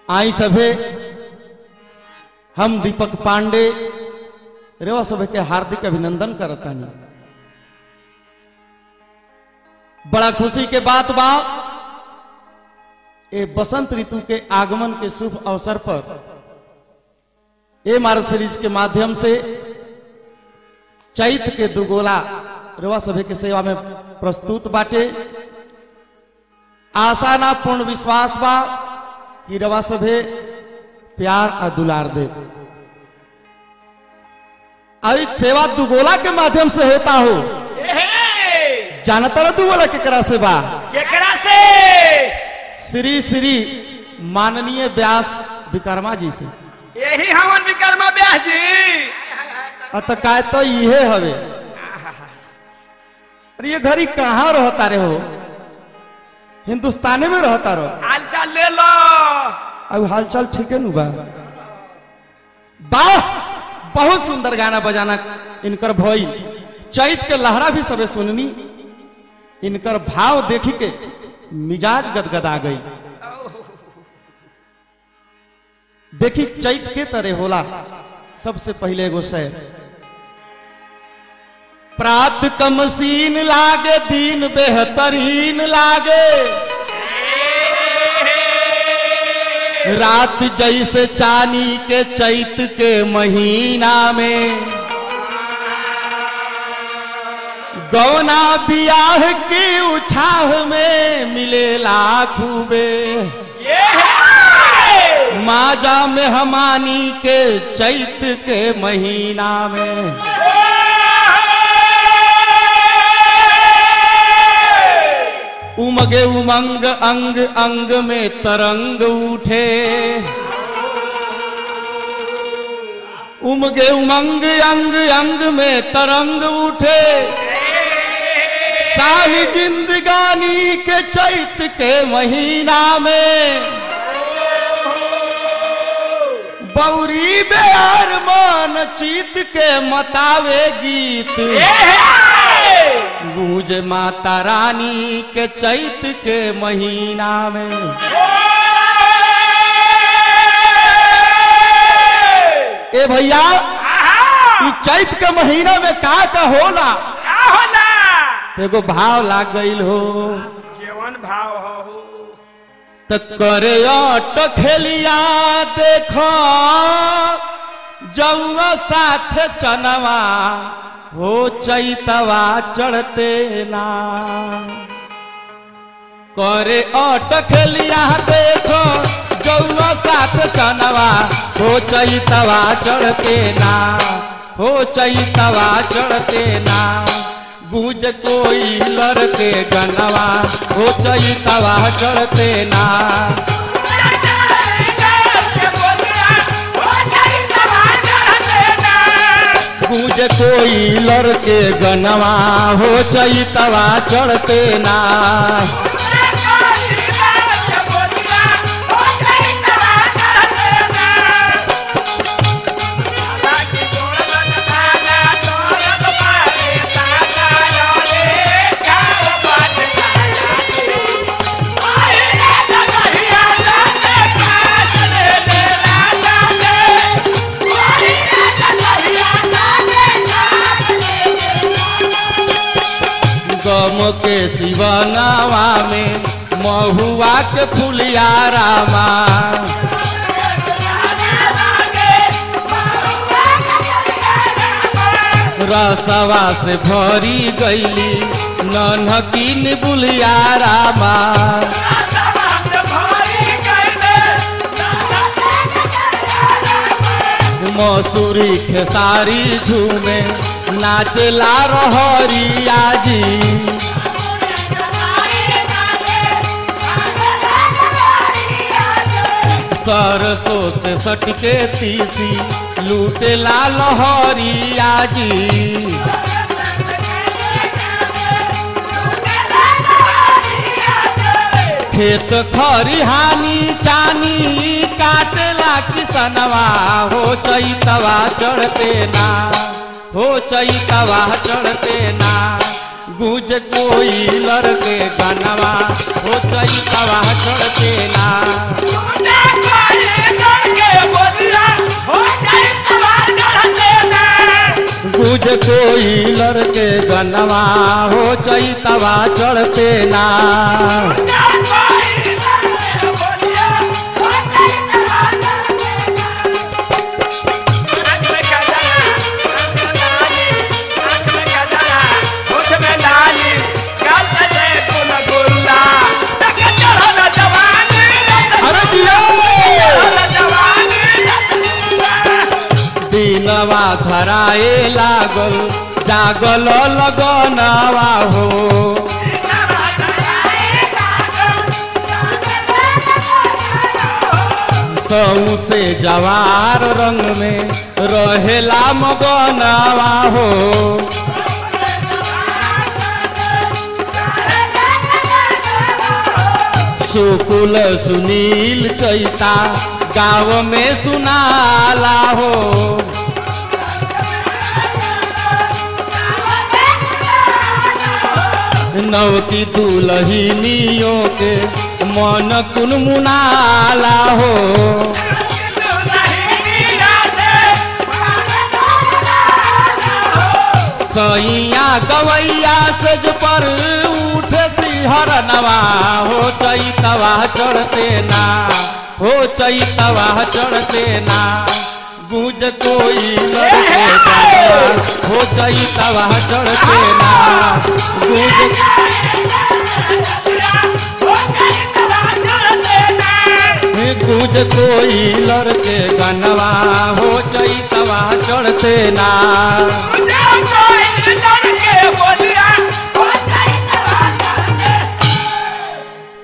आई सभे हम दीपक पांडे रेवा सभे के हार्दिक अभिनंदन करता नहीं। बड़ा खुशी के बात बा ये बसंत ऋतु के आगमन के शुभ अवसर पर मार सीरीज के माध्यम से चैत के दुगोला रेवा सभे के सेवा में प्रस्तुत बाटे। आशा ना पूर्ण विश्वास बा कि रेवा सभे प्यार और दुलार दे। आज सेवा दुगोला के माध्यम से होता हो। जानता रहा दुगोला केकरा से बा? केकरा से? श्री श्री माननीय व्यास विकर्मा जी से। यही हमन विकर्मा व्यास जी। काय तो ये हवे। अरे ये घड़ी कहाँ रहता रे हो? हिंदुस्तान में रहता रहो। हालचाल ले लो। अब हालचाल ठीक है नु बा? वाह, बहुत सुंदर गाना बजाना इनकर भई। चैत के लहरा भी सबे सुननी। इनकर भाव देखी के मिजाज गदगदा गई। देखी चैत के तरह होला। सबसे पहले एगो शेर। प्रात कमसीन लागे दिन बेहतरीन लागे, रात जैसे चानी के चैत के महीना में, गौना बियाह की उछाह में मिलेला खूबे, माजा में हमानी के चैत के महीना में। उमगे उमंग अंग अंग में तरंग उठे, उमगे उमंग अंग अंग में तरंग उठे, साली जिंदगानी के चैत के महीना में, बौरी बेर मन चीत के मतावे गीत, गूंज माता रानी के चैत के महीना में। ए भैया, ई चैत के महीना में का होला? का होला? एगो भाव लाग गईल हो। केवन भाव हो? त करे टखेलिया देखो जौआ साथ चनवा, हो चैतवा चढ़ते ना। करे टखेलिया देखो जौआ साथ चनवा, हो चैतवा चढ़ते ना, हो चैतवा चढ़ते ना। गूंज कोई लड़के गनवा, हो चैतवा चढ़ते ना। गूंज कोई लड़के गनवा, हो चैतवा चढ़ते ना। गम के शिवनावा में महुआ के फुलिया रामा, रसवा से भरी गईली नन्हकीन बुलिया रामा। मसूरी खेसारी झूमे नाचला रहरिया जी, सरसों से सटके तीसी लूटेला लहरिया जी। खेत खरिहानी चानी काटला किसनवा, हो चैतवा चढ़ते ना, हो चैतवा चढ़ते ना। गूंज कोई लड़के गनवा, हो चैतवा चढ़ते ना। गूंज कोई लड़के गनवा हो चैतवा चढ़ते ना दिनवा धराए लागल जागल लगनवा हो सऊ से जवार रंग में रहेला मगनवा हो सुकुल सुनील चैता गाँव में सुनाला हो नवकी दुल्हनियों के मन कुन मुनाला हो सैया गवैया सज पर उठे सिहर नवा हो चैतवा चढ़ते ना हो चैतवा चढ़ते ना गूंज कोई लड़के गनवा हो चैतवा चढ़ते ना गूंज कोई लड़के गनवा हो चैतवा चढ़ते ना